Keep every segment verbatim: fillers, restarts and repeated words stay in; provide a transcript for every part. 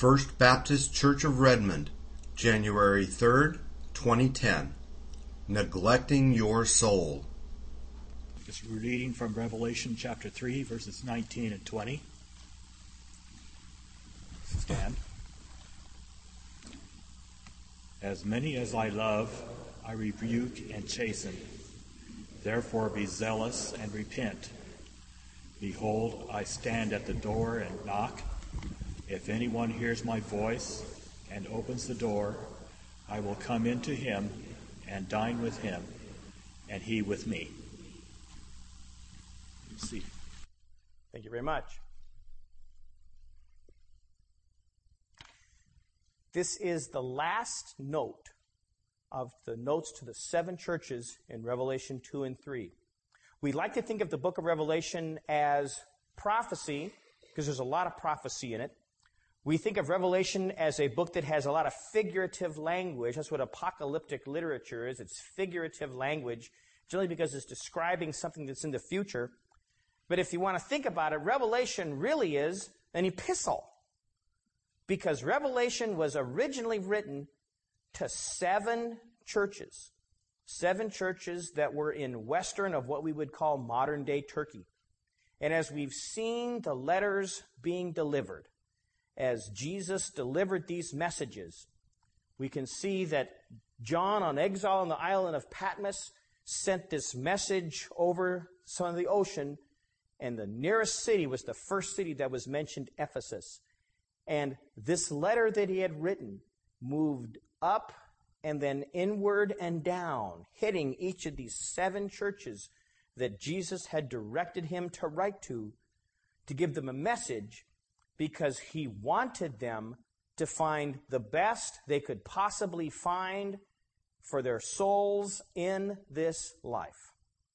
First Baptist Church of Redmond, January third, twenty ten. Neglecting Your Soul. It's reading from Revelation chapter three, verses nineteen and twenty. Stand. As many as I love, I rebuke and chasten. Therefore be zealous and repent. Behold, I stand at the door and knock. If anyone hears my voice and opens the door, I will come into him and dine with him, and he with me. See. Thank you very much. This is the last note of the notes to the seven churches in Revelation two and three. We like to think of the book of Revelation as prophecy, because there's a lot of prophecy in it. We think of Revelation as a book that has a lot of figurative language. That's what apocalyptic literature is. It's figurative language, generally because it's describing something that's in the future. But if you want to think about it, Revelation really is an epistle, because Revelation was originally written to seven churches, seven churches that were in western of what we would call modern-day Turkey. And as we've seen the letters being delivered, as Jesus delivered these messages, we can see that John, on exile on the island of Patmos, sent this message over some of the ocean, and the nearest city was the first city that was mentioned, Ephesus. And this letter that he had written moved up and then inward and down, hitting each of these seven churches that Jesus had directed him to write to, to give them a message, because he wanted them to find the best they could possibly find for their souls in this life.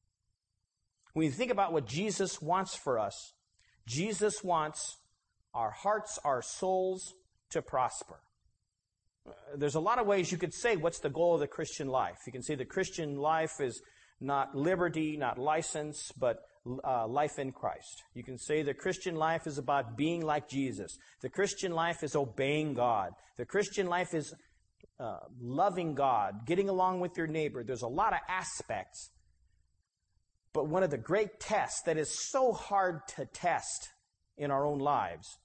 When you think about what Jesus wants for us, Jesus wants our hearts, our souls to prosper. There's a lot of ways you could say what's the goal of the Christian life. You can say the Christian life is not liberty, not license, but uh, life in Christ. You can say the Christian life is about being like Jesus. The Christian life is obeying God. The Christian life is uh, loving God, getting along with your neighbor. There's a lot of aspects. But one of the great tests that is so hard to test in our own lives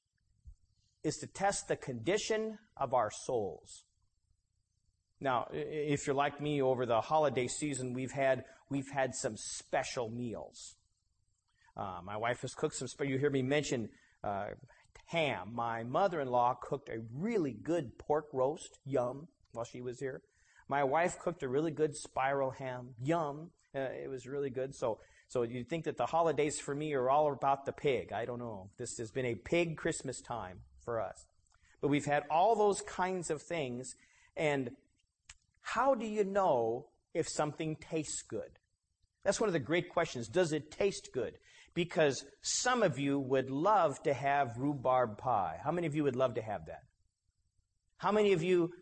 is to test the condition of our souls. Now, if you're like me, over the holiday season, we've had we've had some special meals. Uh, my wife has cooked some special. You hear me mention uh, ham. My mother-in-law cooked a really good pork roast, yum, while she was here. My wife cooked a really good spiral ham, yum. Uh, it was really good. So, so you think that the holidays for me are all about the pig? I don't know. This has been a pig Christmas time for us. But we've had all those kinds of things, and how do you know if something tastes good? That's one of the great questions. Does it taste good? Because some of you would love to have rhubarb pie. How many of you would love to have that? How many of you,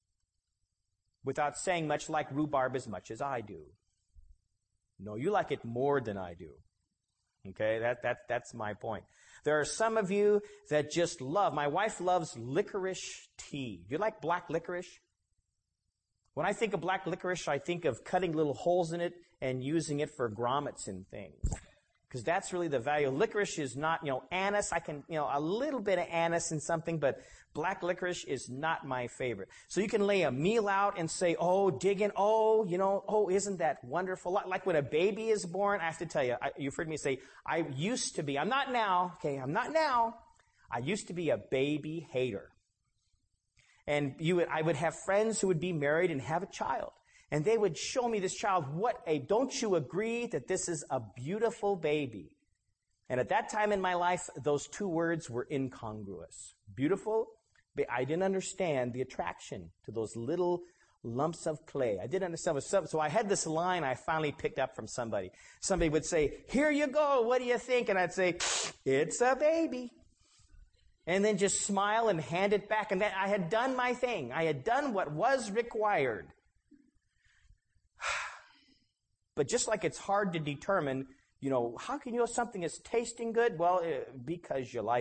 without saying much, like rhubarb as much as I do? No, you like it more than I do. Okay, that, that, that's my point. There are some of you that just love. My wife loves licorice tea. Do you like black licorice? When I think of black licorice, I think of cutting little holes in it and using it for grommets and things. Because that's really the value. Licorice is not, you know, anise. I can, you know, a little bit of anise in something, but black licorice is not my favorite. So you can lay a meal out and say, oh, dig in, oh, you know, oh, isn't that wonderful? Like when a baby is born, I have to tell you, I, you've heard me say, I used to be, I'm not now, okay, I'm not now. I used to be a baby hater. And you would, I would have friends who would be married and have a child. And they would show me this child. What a, don't you agree that this is a beautiful baby? And at that time in my life, those two words were incongruous. Beautiful, but I didn't understand the attraction to those little lumps of clay. I didn't understand. So I had this line I finally picked up from somebody. Somebody would say, here you go, what do you think? And I'd say, it's a baby. And then just smile and hand it back. And then I had done my thing. I had done what was required. But just like it's hard to determine, you know, how can you know something is tasting good? Well, uh, because you like it.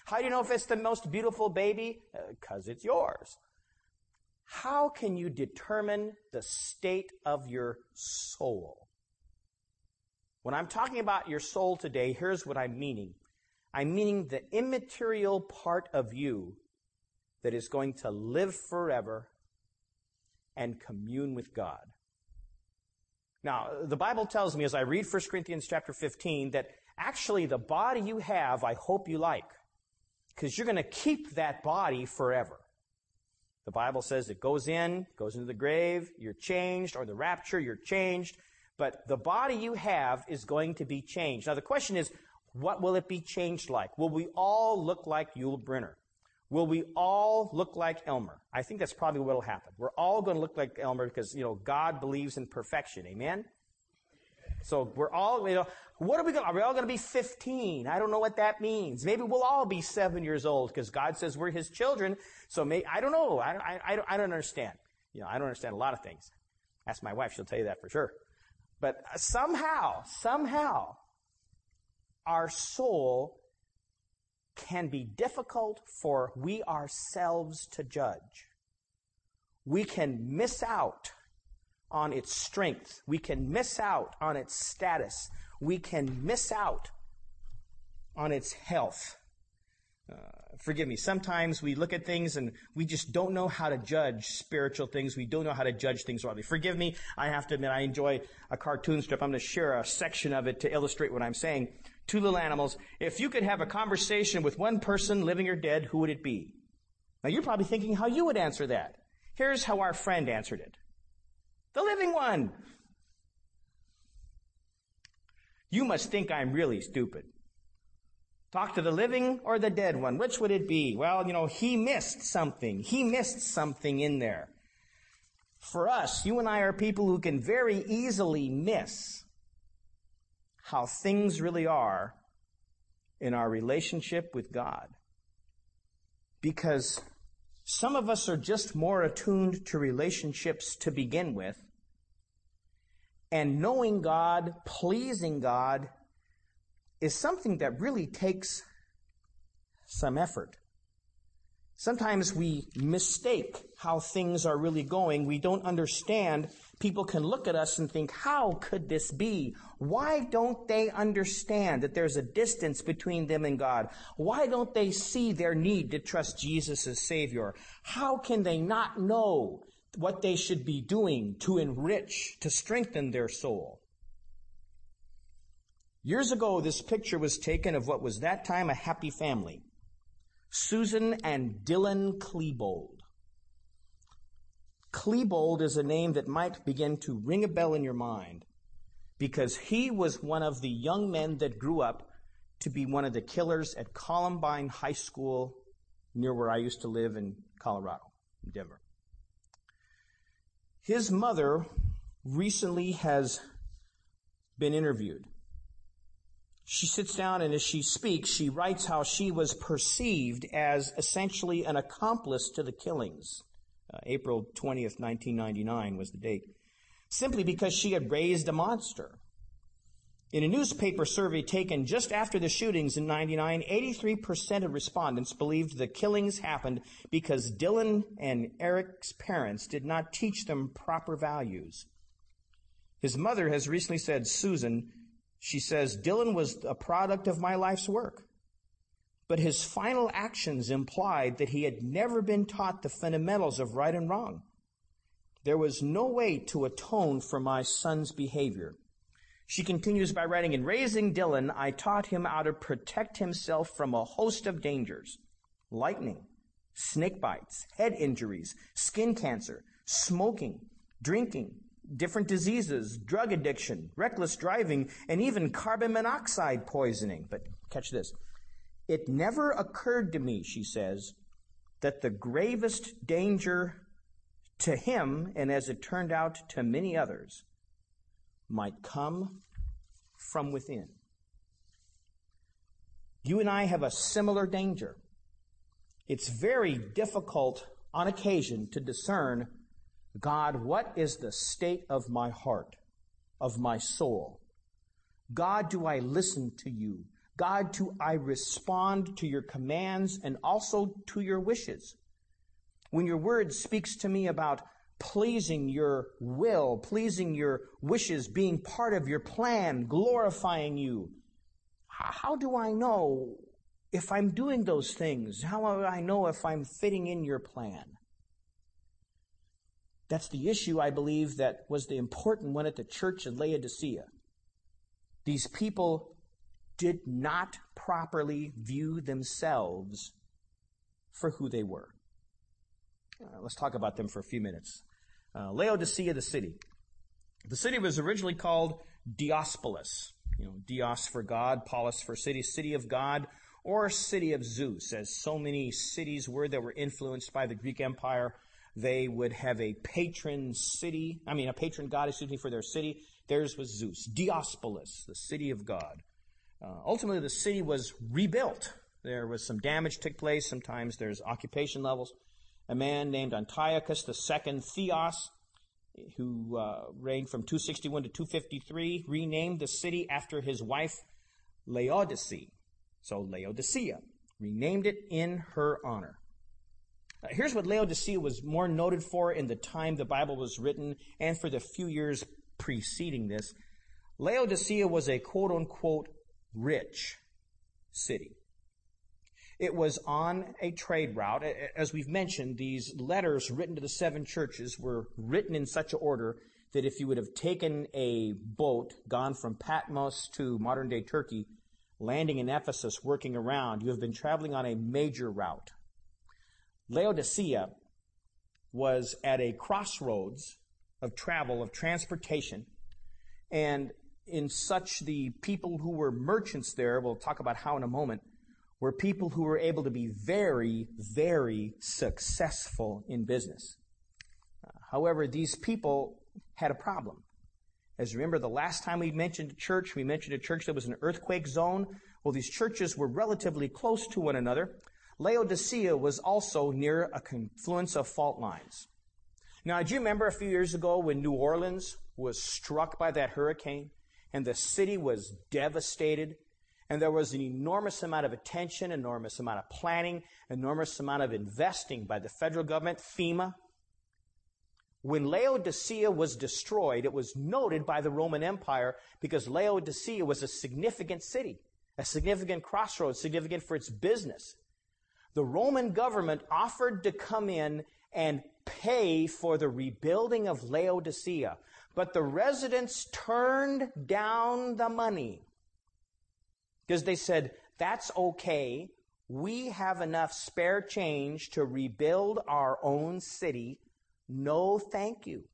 How do you know if it's the most beautiful baby? Because uh, it's yours. How can you determine the state of your soul? When I'm talking about your soul today, here's what I'm meaning. I'm meaning the immaterial part of you that is going to live forever and commune with God. Now, the Bible tells me as I read First Corinthians chapter fifteen that actually the body you have, I hope you like, because you're going to keep that body forever. The Bible says it goes in, goes into the grave, you're changed, or the rapture, you're changed, but the body you have is going to be changed. Now, the question is, what will it be changed like? Will we all look like Yul Brynner? Will we all look like Elmer? I think that's probably what will happen. We're all going to look like Elmer because, you know, God believes in perfection. Amen? So we're all, you know, what are we going to, are we all going to be fifteen? I don't know what that means. Maybe we'll all be seven years old because God says we're His children. So may, I don't know. I, I, I, don't, I don't understand. You know, I don't understand a lot of things. Ask my wife. She'll tell you that for sure. But somehow, somehow, our soul can be difficult for we ourselves to judge. We can miss out on its strength. We can miss out on its status. We can miss out on its health. Uh, forgive me, sometimes we look at things and we just don't know how to judge spiritual things. We don't know how to judge things rightly. Forgive me, I have to admit I enjoy a cartoon strip. I'm going to share a section of it to illustrate what I'm saying. Two little animals. If you could have a conversation with one person, living or dead, who would it be? Now you're probably thinking how you would answer that. Here's how our friend answered it. The living one. You must think I'm really stupid. Talk to the living or the dead one. Which would it be? Well, you know, he missed something. He missed something in there. For us, you and I are people who can very easily miss how things really are in our relationship with God. Because some of us are just more attuned to relationships to begin with. And knowing God, pleasing God, is something that really takes some effort. Sometimes we mistake how things are really going. We don't understand. People can look at us and think, how could this be? Why don't they understand that there's a distance between them and God? Why don't they see their need to trust Jesus as Savior? How can they not know what they should be doing to enrich, to strengthen their soul? Years ago, this picture was taken of what was that time a happy family. Susan and Dylan Klebold. Klebold is a name that might begin to ring a bell in your mind because he was one of the young men that grew up to be one of the killers at Columbine High School near where I used to live in Colorado, in Denver. His mother recently has been interviewed. She sits down and as she speaks, she writes how she was perceived as essentially an accomplice to the killings. Uh, April twentieth, nineteen ninety-nine was the date. Simply because she had raised a monster. In a newspaper survey taken just after the shootings in ninety-nine, eighty-three percent of respondents believed the killings happened because Dylan and Eric's parents did not teach them proper values. His mother has recently said, Susan, she says, Dylan was a product of my life's work. But his final actions implied that he had never been taught the fundamentals of right and wrong. There was no way to atone for my son's behavior. She continues by writing, in raising Dylan, I taught him how to protect himself from a host of dangers. Lightning, snake bites, head injuries, skin cancer, smoking, drinking, different diseases, drug addiction, reckless driving, and even carbon monoxide poisoning. But catch this. It never occurred to me, she says, that the gravest danger to him, and as it turned out to many others, might come from within. You and I have a similar danger. It's very difficult on occasion to discern, God, what is the state of my heart, of my soul? God, do I listen to you? God, to I respond to your commands and also to your wishes. When your word speaks to me about pleasing your will, pleasing your wishes, being part of your plan, glorifying you, how do I know if I'm doing those things? How do I know if I'm fitting in your plan? That's the issue, I believe, that was the important one at the church in Laodicea. These people did not properly view themselves for who they were. Uh, let's talk about them for a few minutes. Uh, Laodicea, the city. The city was originally called Diospolis. You know, Dios for God, Polis for city, city of God, or city of Zeus. As so many cities were that were influenced by the Greek Empire, they would have a patron city, I mean a patron god, excuse me, for their city. Theirs was Zeus. Diospolis, the city of God. Uh, ultimately, the city was rebuilt. There was some damage took place. Sometimes there's occupation levels. A man named Antiochus the Second Theos, who uh, reigned from two sixty-one to two fifty-three, renamed the city after his wife Laodicea. So Laodicea, renamed it in her honor. Uh, here's what Laodicea was more noted for in the time the Bible was written and for the few years preceding this. Laodicea was a quote-unquote rich city. It was on a trade route. As we've mentioned, these letters written to the seven churches were written in such an order that if you would have taken a boat, gone from Patmos to modern-day Turkey, landing in Ephesus, working around, you have been traveling on a major route. Laodicea was at a crossroads of travel, of transportation, and in such the people who were merchants there, we'll talk about how in a moment, were people who were able to be very, very successful in business. Uh, however, these people had a problem. As you remember, the last time we mentioned a church, we mentioned a church that was an earthquake zone. Well, these churches were relatively close to one another. Laodicea was also near a confluence of fault lines. Now, do you remember a few years ago when New Orleans was struck by that hurricane and the city was devastated? And there was an enormous amount of attention, enormous amount of planning, enormous amount of investing by the federal government, FEMA. When Laodicea was destroyed, it was noted by the Roman Empire because Laodicea was a significant city, a significant crossroads, significant for its business. The Roman government offered to come in and pay for the rebuilding of Laodicea, but the residents turned down the money. Because they said, that's okay. We have enough spare change to rebuild our own city. No, thank you.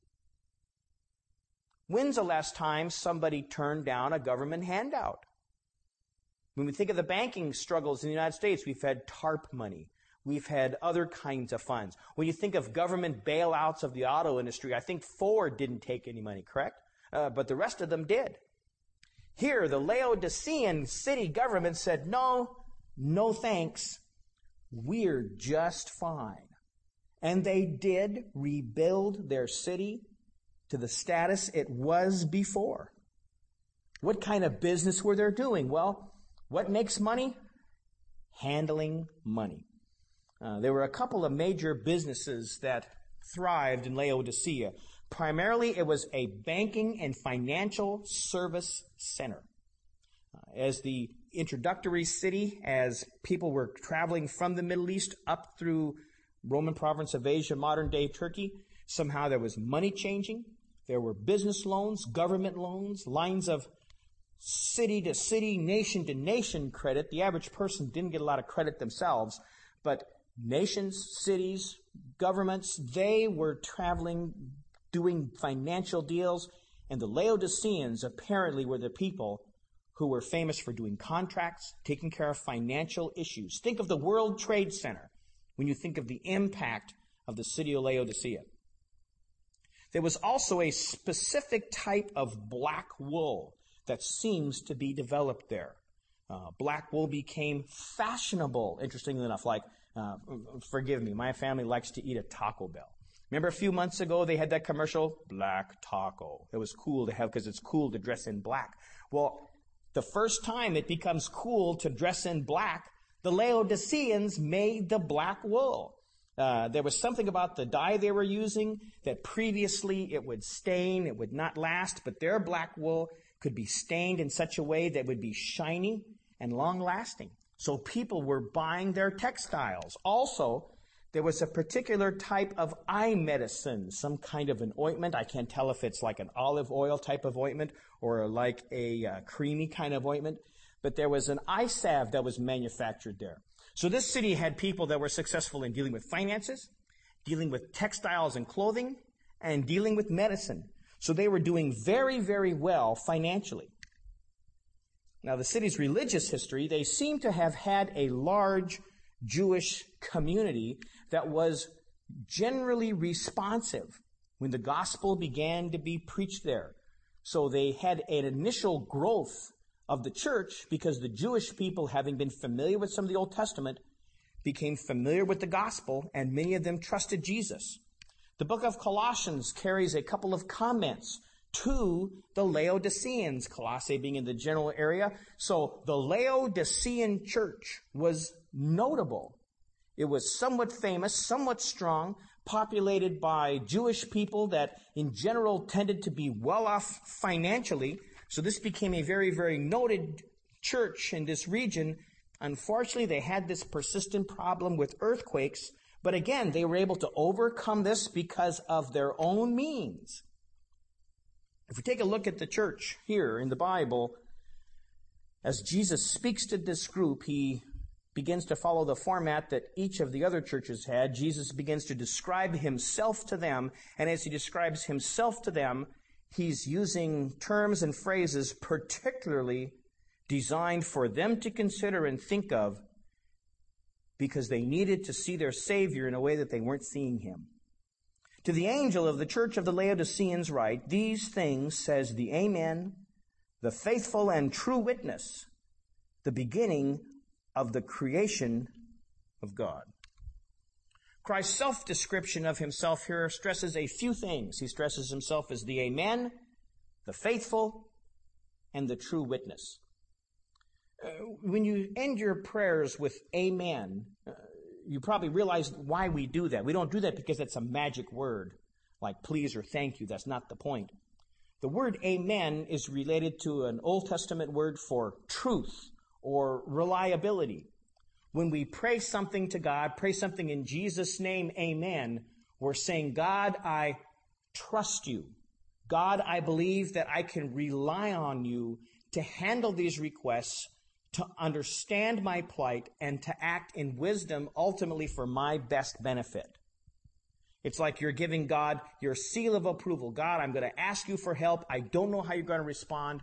When's the last time somebody turned down a government handout? When we think of the banking struggles in the United States, we've had TARP money. We've had other kinds of funds. When you think of government bailouts of the auto industry, I think Ford didn't take any money, correct? Uh, but the rest of them did. Here, the Laodicean city government said, no, no thanks. We're just fine. And they did rebuild their city to the status it was before. What kind of business were they doing? Well, what makes money? Handling money. Uh, there were a couple of major businesses that thrived in Laodicea. Primarily, it was a banking and financial service center. Uh, as the introductory city, as people were traveling from the Middle East up through Roman province of Asia, modern-day Turkey, somehow there was money changing. There were business loans, government loans, lines of city-to-city, nation-to-nation credit. The average person didn't get a lot of credit themselves, but nations, cities, governments, they were traveling, doing financial deals, and the Laodiceans apparently were the people who were famous for doing contracts, taking care of financial issues. Think of the World Trade Center when you think of the impact of the city of Laodicea. There was also a specific type of black wool that seems to be developed there. Uh, black wool became fashionable, interestingly enough. Like, uh, forgive me, my family likes to eat at Taco Bell. Remember a few months ago they had that commercial, Black Taco. It was cool to have because it's cool to dress in black. Well, The first time it becomes cool to dress in black, the Laodiceans made the black wool. Uh, there was something about the dye they were using that previously it would stain, it would not last, but their black wool could be stained in such a way that it would be shiny and long-lasting. So people were buying their textiles. Also, there was a particular type of eye medicine, some kind of an ointment. I can't tell if it's like an olive oil type of ointment or like a uh, creamy kind of ointment. But there was an eye salve that was manufactured there. So this city had people that were successful in dealing with finances, dealing with textiles and clothing, and dealing with medicine. So they were doing very, very well financially. Now, the city's religious history, they seem to have had a large Jewish community that was generally responsive when the gospel began to be preached there. So they had an initial growth of the church because the Jewish people, having been familiar with some of the Old Testament, became familiar with the gospel, and many of them trusted Jesus. The book of Colossians carries a couple of comments to the Laodiceans, Colossae being in the general area. So the Laodicean church was notable. It was somewhat famous, somewhat strong, populated by Jewish people that in general tended to be well off financially. So this became a very, very noted church in this region. Unfortunately, they had this persistent problem with earthquakes. But again, they were able to overcome this because of their own means. If we take a look at the church here in the Bible, as Jesus speaks to this group, he begins to follow the format that each of the other churches had. Jesus begins to describe himself to them, and as he describes himself to them, he's using terms and phrases particularly designed for them to consider and think of because they needed to see their Savior in a way that they weren't seeing him. To the angel of the church of the Laodiceans write, "These things says the Amen, the faithful and true witness, the beginning of the creation of God." Christ's self-description of himself here stresses a few things. He stresses himself as the Amen, the faithful, and the true witness. Uh, when you end your prayers with Amen, uh, you probably realize why we do that. We don't do that because it's a magic word, like please or thank you. That's not the point. The word Amen is related to an Old Testament word for truth or reliability. When we pray something to God, pray something in Jesus' name, amen, we're saying, God, I trust you. God, I believe that I can rely on you to handle these requests, to understand my plight, and to act in wisdom ultimately for my best benefit. It's like you're giving God your seal of approval. God, I'm going to ask you for help. I don't know how you're going to respond,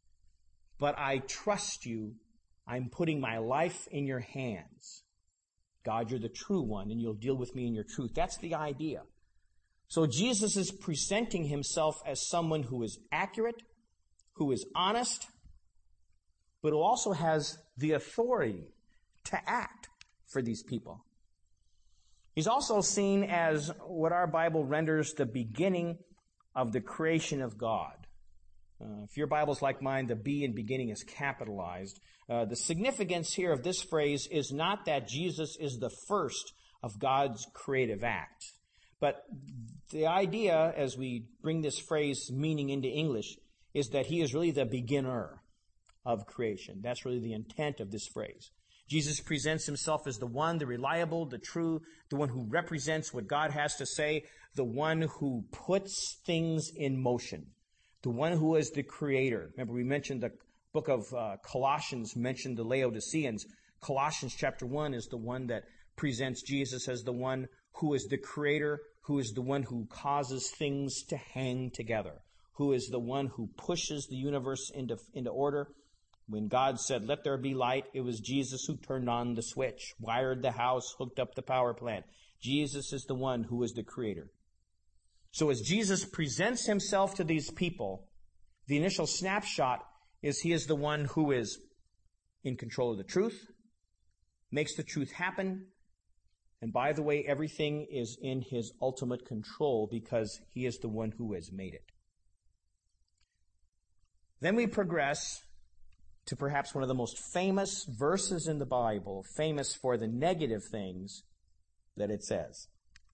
but I trust you. I'm putting my life in your hands. God, you're the true one, and you'll deal with me in your truth. That's the idea. So Jesus is presenting himself as someone who is accurate, who is honest, but who also has the authority to act for these people. He's also seen as what our Bible renders the beginning of the creation of God. Uh, if your Bible's like mine, the B in beginning is capitalized. Uh, the significance here of this phrase is not that Jesus is the first of God's creative acts, but the idea, as we bring this phrase meaning into English, is that he is really the beginner of creation. That's really the intent of this phrase. Jesus presents himself as the one, the reliable, the true, the one who represents what God has to say, the one who puts things in motion, the one who is the creator. Remember, we mentioned the book of uh, Colossians mentioned the Laodiceans. Colossians chapter one is the one that presents Jesus as the one who is the creator, who is the one who causes things to hang together, who is the one who pushes the universe into, into order. When God said, let there be light, it was Jesus who turned on the switch, wired the house, hooked up the power plant. Jesus is the one who is the creator. So as Jesus presents himself to these people, the initial snapshot is he is the one who is in control of the truth, makes the truth happen, and by the way, everything is in his ultimate control because he is the one who has made it. Then we progress to perhaps one of the most famous verses in the Bible, famous for the negative things that it says.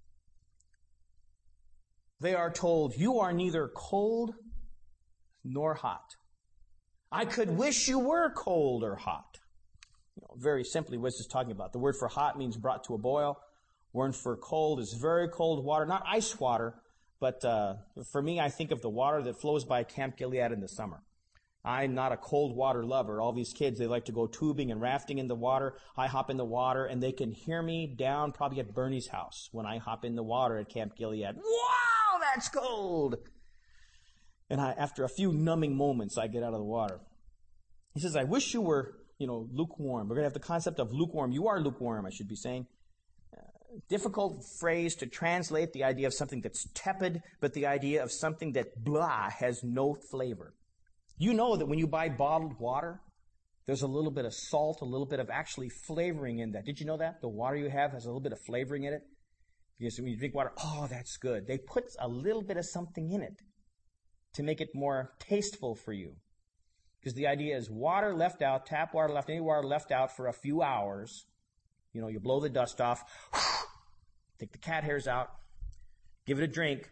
They are told, you are neither cold nor hot. I could wish you were cold or hot. You know, very simply, what is this talking about? The word for hot means brought to a boil. Word for cold is very cold water, not ice water, but uh, for me, I think of the water that flows by Camp Gilead in the summer. I'm not a cold water lover. All these kids, they like to go tubing and rafting in the water. I hop in the water, and they can hear me down probably at Bernie's house when I hop in the water at Camp Gilead. Wow, that's cold! And I, after a few numbing moments, I get out of the water. He says, I wish you were, you know, lukewarm. We're going to have the concept of lukewarm. You are lukewarm, I should be saying. Uh, difficult phrase to translate, the idea of something that's tepid, but the idea of something that blah, has no flavor. You know that when you buy bottled water, there's a little bit of salt, a little bit of actually flavoring in that. Did you know that? The water you have has a little bit of flavoring in it. Because when you drink water, oh, that's good. They put a little bit of something in it to make it more tasteful for you. Because the idea is water left out, tap water left, any water left out for a few hours. You know, you blow the dust off, take the cat hairs out, give it a drink.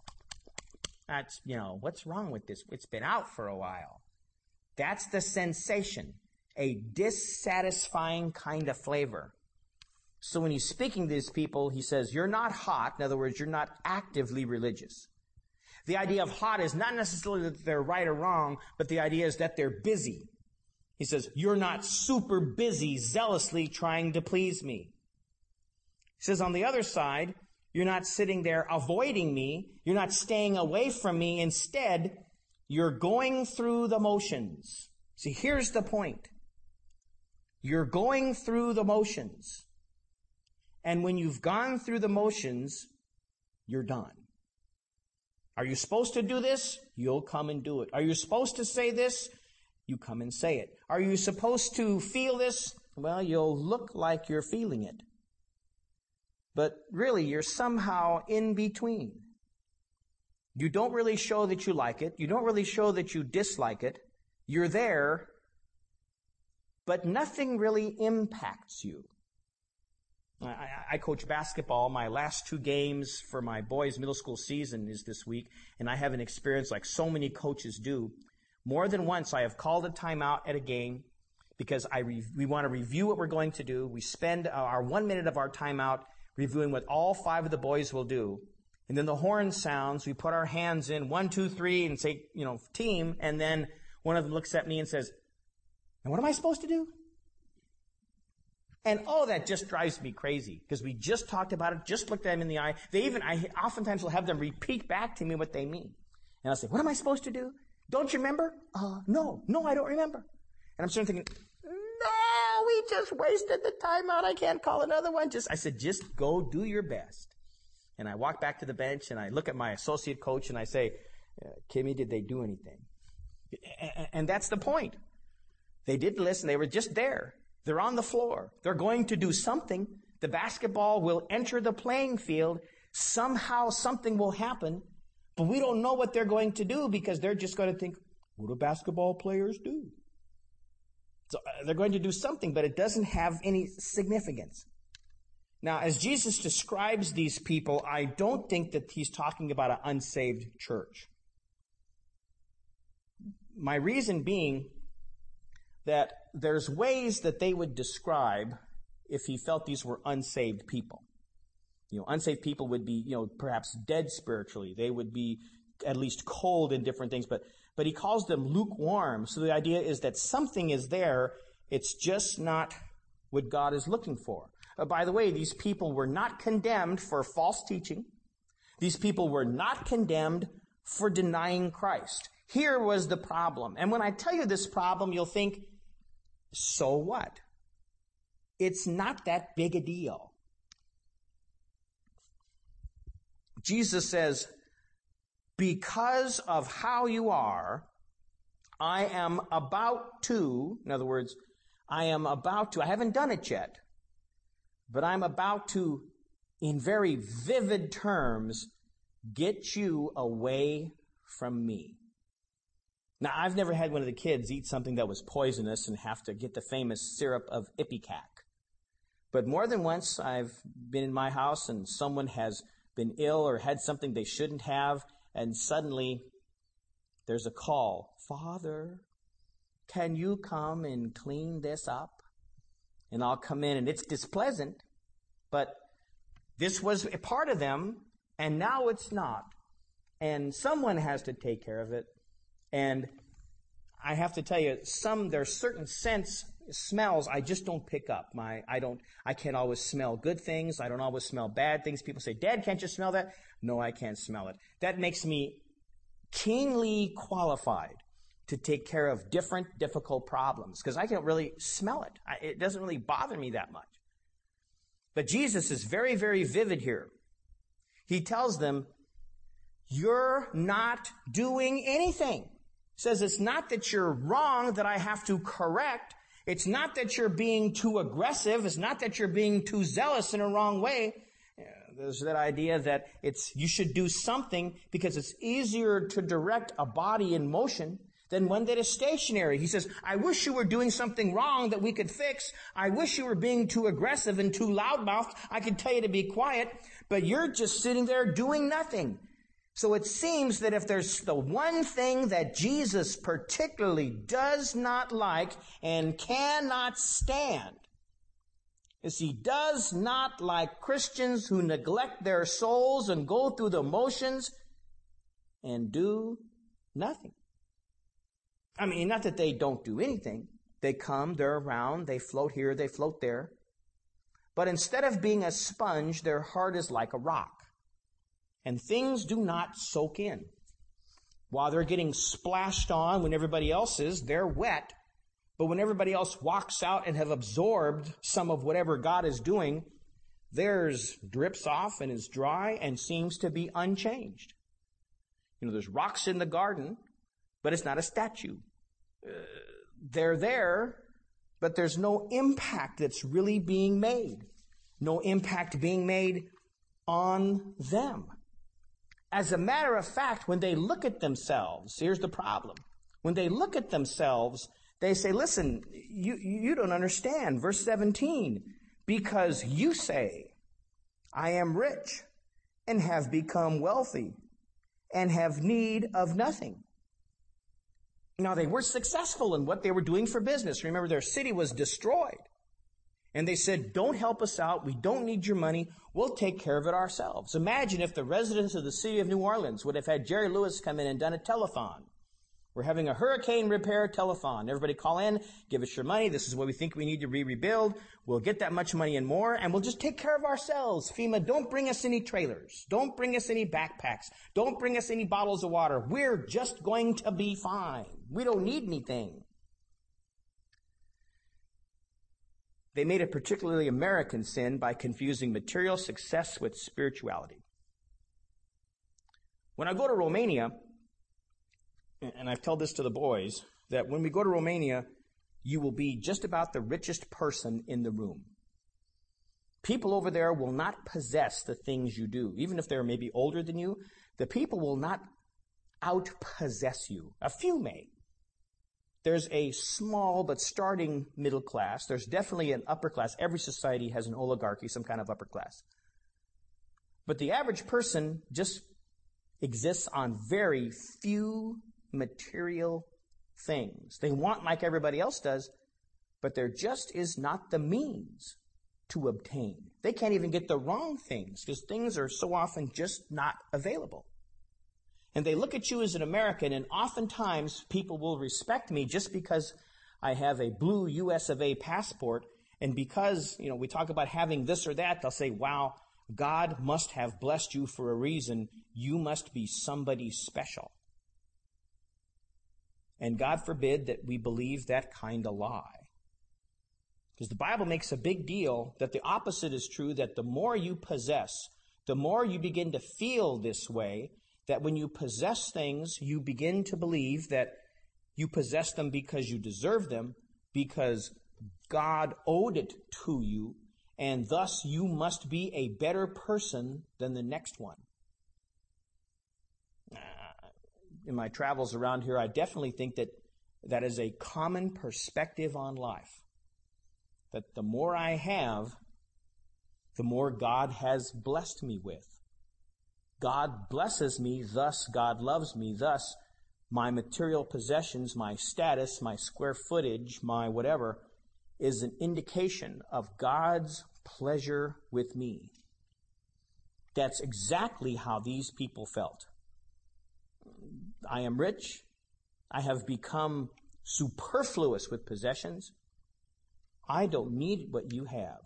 That's, you know, what's wrong with this? It's been out for a while. That's the sensation, a dissatisfying kind of flavor. So when he's speaking to these people, he says, you're not hot. In other words, you're not actively religious. The idea of hot is not necessarily that they're right or wrong, but the idea is that they're busy. He says, you're not super busy, zealously trying to please me. He says, on the other side, you're not sitting there avoiding me. You're not staying away from me. Instead, you're going through the motions. See, here's the point. You're going through the motions. And when you've gone through the motions, you're done. Are you supposed to do this? You'll come and do it. Are you supposed to say this? You come and say it. Are you supposed to feel this? Well, you'll look like you're feeling it. But really, you're somehow in between. You don't really show that you like it. You don't really show that you dislike it. You're there, but nothing really impacts you. I, I coach basketball. My last two games for my boys' middle school season is this week, and I have an experience like so many coaches do. More than once, I have called a timeout at a game because I re- we want to review what we're going to do. We spend our one minute of our timeout reviewing what all five of the boys will do. And then the horn sounds. We put our hands in, one, two, three, and say, you know, team. And then one of them looks at me and says, and what am I supposed to do? And oh, that just drives me crazy because we just talked about it, just looked at them in the eye. They even, I oftentimes will have them repeat back to me what they mean. And I'll say, what am I supposed to do? Don't you remember? Uh, no, no, I don't remember. And I'm sort of thinking, no, we just wasted the time out. I can't call another one. Just, I said, just go do your best. And I walk back to the bench and I look at my associate coach and I say, Kimmy, did they do anything? And that's the point. They didn't listen. They were just there. They're on the floor. They're going to do something. The basketball will enter the playing field. Somehow something will happen, but we don't know what they're going to do because they're just going to think, what do basketball players do? So they're going to do something, but it doesn't have any significance. Now, as Jesus describes these people, I don't think that he's talking about an unsaved church. My reason being that there's ways that they would describe if he felt these were unsaved people. You know, unsaved people would be, you know, perhaps dead spiritually. They would be at least cold in different things, but but he calls them lukewarm. So the idea is that something is there. It's just not what God is looking for. Uh, by the way, these people were not condemned for false teaching. These people were not condemned for denying Christ. Here was the problem. And when I tell you this problem, you'll think, so what? It's not that big a deal. Jesus says, because of how you are, I am about to, in other words, I am about to, I haven't done it yet, but I'm about to, in very vivid terms, get you away from me. Now, I've never had one of the kids eat something that was poisonous and have to get the famous syrup of Ipecac. But more than once, I've been in my house and someone has been ill or had something they shouldn't have, and suddenly there's a call. Father, can you come and clean this up? And I'll come in, and it's displeasant, but this was a part of them, and now it's not. And someone has to take care of it. And I have to tell you, some there's certain scents, smells I just don't pick up. My I don't I can't always smell good things. I don't always smell bad things. People say, Dad, can't you smell that? No, I can't smell it. That makes me keenly qualified to take care of different difficult problems because I can't really smell it. I, it doesn't really bother me that much. But Jesus is very, very vivid here. He tells them, you're not doing anything. He says it's not that you're wrong that I have to correct. It's not that you're being too aggressive. It's not that you're being too zealous in a wrong way. There's that idea that it's you should do something because it's easier to direct a body in motion than one that is stationary. He says, I wish you were doing something wrong that we could fix. I wish you were being too aggressive and too loudmouthed. I could tell you to be quiet, but you're just sitting there doing nothing. So it seems that if there's the one thing that Jesus particularly does not like and cannot stand, is he does not like Christians who neglect their souls and go through the motions and do nothing. I mean, not that they don't do anything. They come, they're around, they float here, they float there. But instead of being a sponge, their heart is like a rock. And things do not soak in. While they're getting splashed on when everybody else is, they're wet. But when everybody else walks out and have absorbed some of whatever God is doing, theirs drips off and is dry and seems to be unchanged. You know, there's rocks in the garden, but it's not a statue. Uh, they're there, but there's no impact that's really being made. No impact being made on them. As a matter of fact, when they look at themselves, here's the problem. When they look at themselves, they say, listen, you, you don't understand. Verse seventeen, because you say, I am rich and have become wealthy and have need of nothing. Now, they were successful in what they were doing for business. Remember, their city was destroyed. And they said, don't help us out. We don't need your money. We'll take care of it ourselves. Imagine if the residents of the city of New Orleans would have had Jerry Lewis come in and done a telethon. We're having a hurricane repair telethon. Everybody call in, give us your money. This is what we think we need to re-rebuild. We'll get that much money and more, and we'll just take care of ourselves. FEMA, don't bring us any trailers. Don't bring us any backpacks. Don't bring us any bottles of water. We're just going to be fine. We don't need anything. They made a particularly American sin by confusing material success with spirituality. When I go to Romania, and I've told this to the boys, that when we go to Romania, you will be just about the richest person in the room. People over there will not possess the things you do. Even if they're maybe older than you, the people will not outpossess you. A few may. There's a small but starting middle class. There's definitely an upper class. Every society has an oligarchy, some kind of upper class. But the average person just exists on very few material things. They want like everybody else does, but there just is not the means to obtain. They can't even get the wrong things because things are so often just not available. And they look at you as an American, and oftentimes people will respect me just because I have a blue U S of A passport, and because, you know, we talk about having this or that, they'll say, wow, God must have blessed you for a reason. You must be somebody special. And God forbid that we believe that kind of lie. Because the Bible makes a big deal that the opposite is true, that the more you possess, the more you begin to feel this way, that when you possess things, you begin to believe that you possess them because you deserve them, because God owed it to you, and thus you must be a better person than the next one. Uh, in my travels around here, I definitely think that that is a common perspective on life. That the more I have, the more God has blessed me with. God blesses me, thus God loves me, thus my material possessions, my status, my square footage, my whatever, is an indication of God's pleasure with me. That's exactly how these people felt. I am rich. I have become superfluous with possessions. I don't need what you have.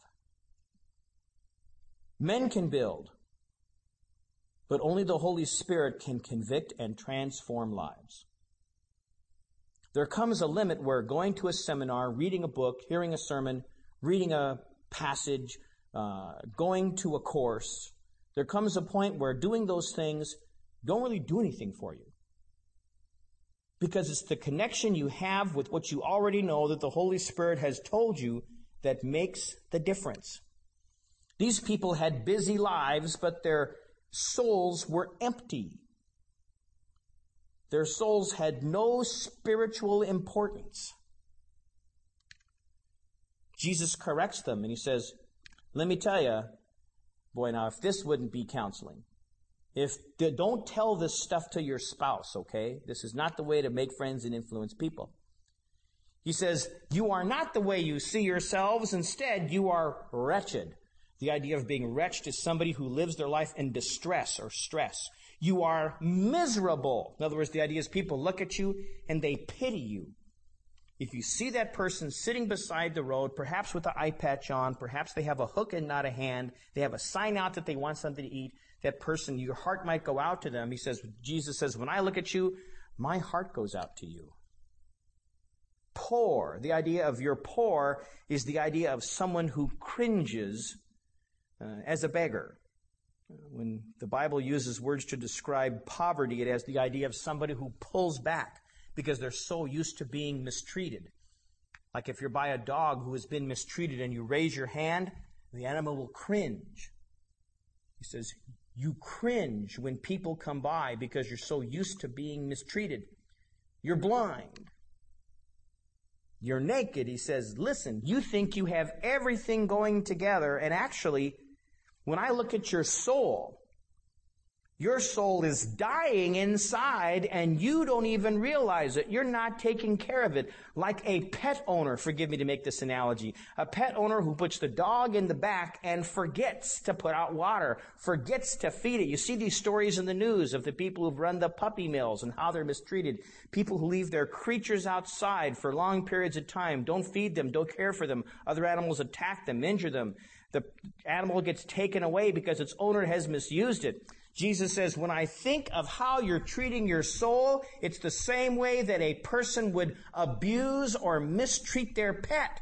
Men can build, but only the Holy Spirit can convict and transform lives. There comes a limit where going to a seminar, reading a book, hearing a sermon, reading a passage, uh, going to a course, there comes a point where doing those things don't really do anything for you. Because it's the connection you have with what you already know that the Holy Spirit has told you that makes the difference. These people had busy lives, but their souls were empty. Their souls had no spiritual importance. Jesus corrects them and he says, let me tell you, boy, now if this wouldn't be counseling, if don't tell this stuff to your spouse, okay? This is not the way to make friends and influence people. He says, you are not the way you see yourselves. Instead, you are wretched. The idea of being wretched is somebody who lives their life in distress or stress. You are miserable. In other words, the idea is people look at you and they pity you. If you see that person sitting beside the road, perhaps with an eye patch on, perhaps they have a hook and not a hand, they have a sign out that they want something to eat, that person, your heart might go out to them. He says, Jesus says, when I look at you, my heart goes out to you. Poor. The idea of you're poor is the idea of someone who cringes uh, as a beggar. When the Bible uses words to describe poverty, it has the idea of somebody who pulls back because they're so used to being mistreated. Like if you're by a dog who has been mistreated and you raise your hand, the animal will cringe. He says, you cringe when people come by because you're so used to being mistreated. You're blind. You're naked. He says, listen, you think you have everything going together, and actually, when I look at your soul, your soul is dying inside and you don't even realize it. You're not taking care of it. Like a pet owner, forgive me to make this analogy, a pet owner who puts the dog in the back and forgets to put out water, forgets to feed it. You see these stories in the news of the people who've run the puppy mills and how they're mistreated. People who leave their creatures outside for long periods of time, don't feed them, don't care for them. Other animals attack them, injure them. The animal gets taken away because its owner has misused it. Jesus says, when I think of how you're treating your soul, it's the same way that a person would abuse or mistreat their pet.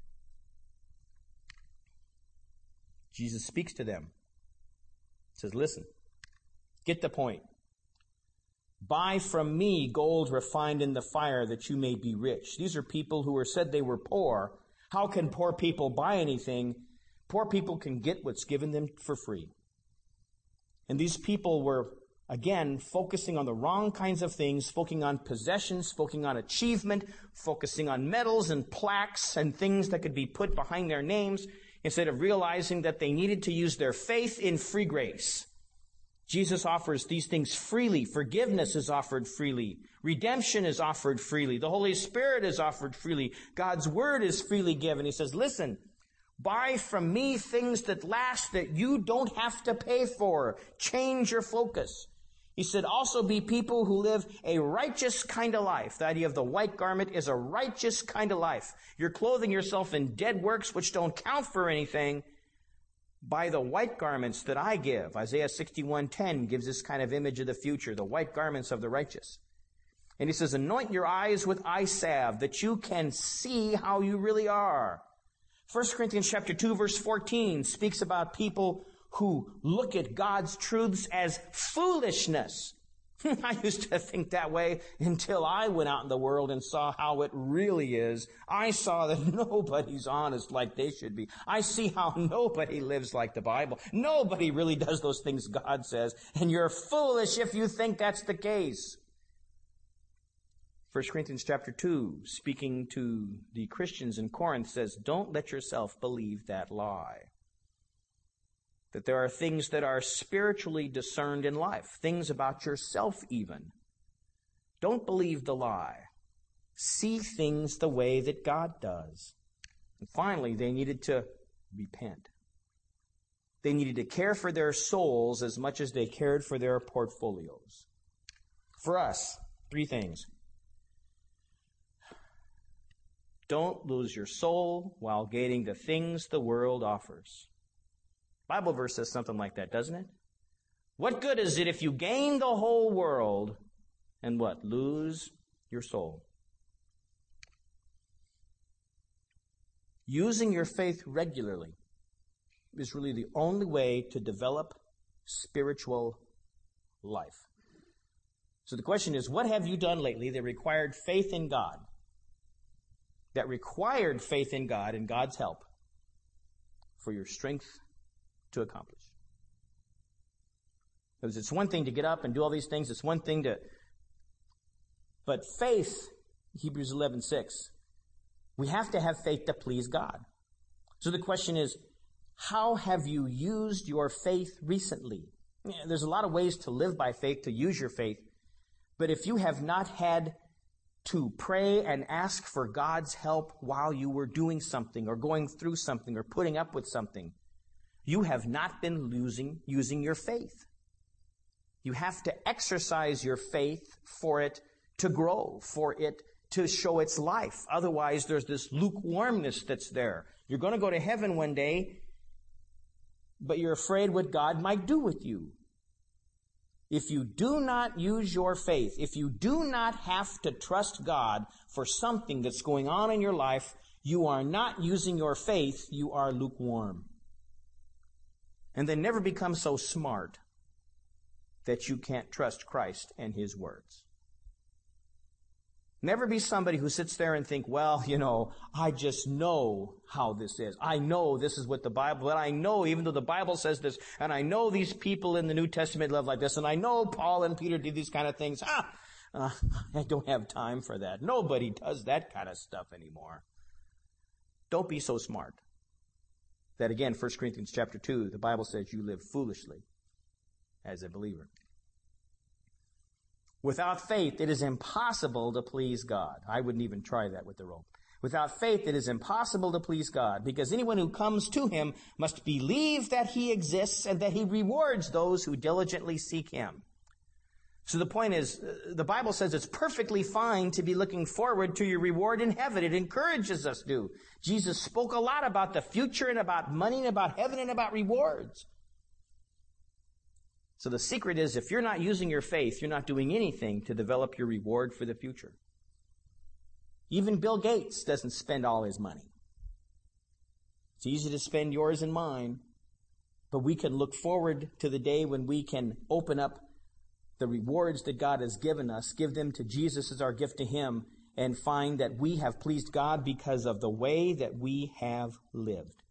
Jesus speaks to them. He says, listen, get the point. Buy from me gold refined in the fire that you may be rich. These are people who were said they were poor. How can poor people buy anything? Poor people can get what's given them for free. And these people were, again, focusing on the wrong kinds of things, focusing on possessions, focusing on achievement, focusing on medals and plaques and things that could be put behind their names, instead of realizing that they needed to use their faith in free grace. Jesus offers these things freely. Forgiveness is offered freely. Redemption is offered freely. The Holy Spirit is offered freely. God's Word is freely given. He says, listen, buy from me things that last that you don't have to pay for. Change your focus. He said, also be people who live a righteous kind of life. The idea of the white garment is a righteous kind of life. You're clothing yourself in dead works which don't count for anything by the white garments that I give. Isaiah sixty-one ten gives this kind of image of the future, the white garments of the righteous. And he says, anoint your eyes with eye salve that you can see how you really are. First Corinthians chapter two, verse fourteen speaks about people who look at God's truths as foolishness. I used to think that way until I went out in the world and saw how it really is. I saw that nobody's honest like they should be. I see how nobody lives like the Bible. Nobody really does those things God says. And you're foolish if you think that's the case. First Corinthians chapter two, speaking to the Christians in Corinth, says, don't let yourself believe that lie. That there are things that are spiritually discerned in life, things about yourself even. Don't believe the lie. See things the way that God does. And finally, they needed to repent. They needed to care for their souls as much as they cared for their portfolios. For us, three things. Don't lose your soul while gaining the things the world offers. Bible verse says something like that, doesn't it? What good is it if you gain the whole world and what? Lose your soul. Using your faith regularly is really the only way to develop spiritual life. So the question is, what have you done lately that required faith in God? That required faith in God and God's help for your strength to accomplish. Because it's one thing to get up and do all these things. It's one thing to... But faith, Hebrews eleven six, we have to have faith to please God. So the question is, how have you used your faith recently? There's a lot of ways to live by faith, to use your faith. But if you have not had to pray and ask for God's help while you were doing something or going through something or putting up with something, you have not been losing, using your faith. You have to exercise your faith for it to grow, for it to show its life. Otherwise, there's this lukewarmness that's there. You're going to go to heaven one day, but you're afraid what God might do with you. If you do not use your faith, if you do not have to trust God for something that's going on in your life, you are not using your faith, you are lukewarm. And then never become so smart that you can't trust Christ and His words. Never be somebody who sits there and think, well, you know, I just know how this is. I know this is what the Bible, but I know even though the Bible says this, and I know these people in the New Testament live like this, and I know Paul and Peter did these kind of things. Ah, uh, I don't have time for that. Nobody does that kind of stuff anymore. Don't be so smart. That again, First Corinthians chapter two, the Bible says you live foolishly as a believer. Without faith, it is impossible to please God. I wouldn't even try that with the rope. Without faith, it is impossible to please God, because anyone who comes to Him must believe that He exists and that He rewards those who diligently seek Him. So the point is, the Bible says it's perfectly fine to be looking forward to your reward in heaven. It encourages us to. Jesus spoke a lot about the future and about money and about heaven and about rewards. So the secret is, if you're not using your faith, you're not doing anything to develop your reward for the future. Even Bill Gates doesn't spend all his money. It's easy to spend yours and mine, but we can look forward to the day when we can open up the rewards that God has given us, give them to Jesus as our gift to Him, and find that we have pleased God because of the way that we have lived.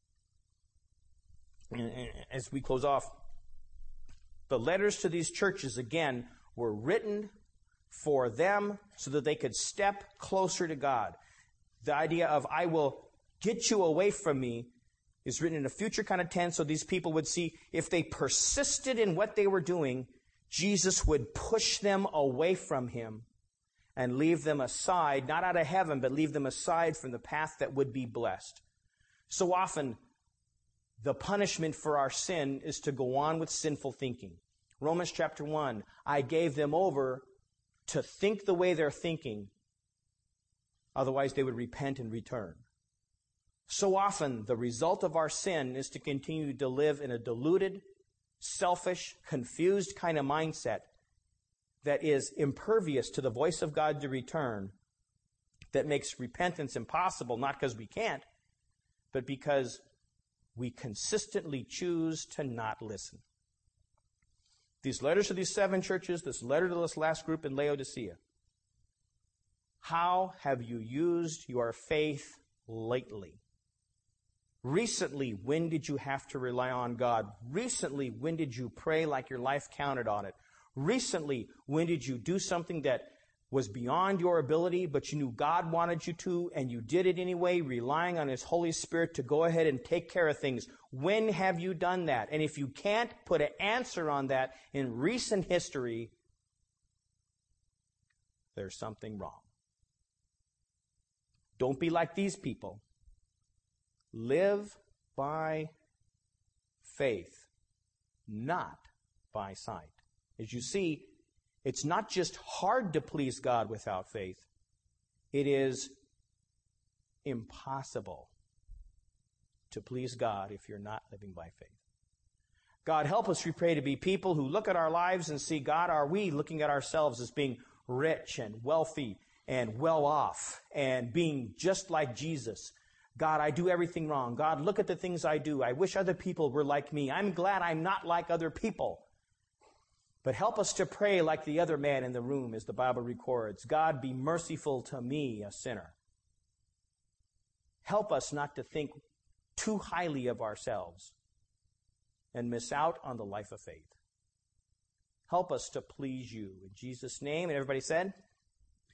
And as we close off, the letters to these churches, again, were written for them so that they could step closer to God. The idea of, I will get you away from me, is written in a future kind of tense so these people would see if they persisted in what they were doing, Jesus would push them away from Him and leave them aside, not out of heaven, but leave them aside from the path that would be blessed. So often, the punishment for our sin is to go on with sinful thinking. Romans chapter one, I gave them over to think the way they're thinking. Otherwise, they would repent and return. So often, the result of our sin is to continue to live in a deluded, selfish, confused kind of mindset that is impervious to the voice of God to return, that makes repentance impossible, not because we can't, but because we consistently choose to not listen. These letters to these seven churches, this letter to this last group in Laodicea. How have you used your faith lately? Recently, when did you have to rely on God? Recently, when did you pray like your life counted on it? Recently, when did you do something that was beyond your ability, but you knew God wanted you to, and you did it anyway, relying on His Holy Spirit to go ahead and take care of things. When have you done that? And if you can't put an answer on that in recent history, there's something wrong. Don't be like these people. Live by faith, not by sight. As you see, it's not just hard to please God without faith. It is impossible to please God if you're not living by faith. God, help us, we pray, to be people who look at our lives and see, God, are we looking at ourselves as being rich and wealthy and well off and being just like Jesus? God, I do everything wrong. God, look at the things I do. I wish other people were like me. I'm glad I'm not like other people. But help us to pray like the other man in the room, as the Bible records. God, be merciful to me, a sinner. Help us not to think too highly of ourselves and miss out on the life of faith. Help us to please you. In Jesus' name, and everybody said...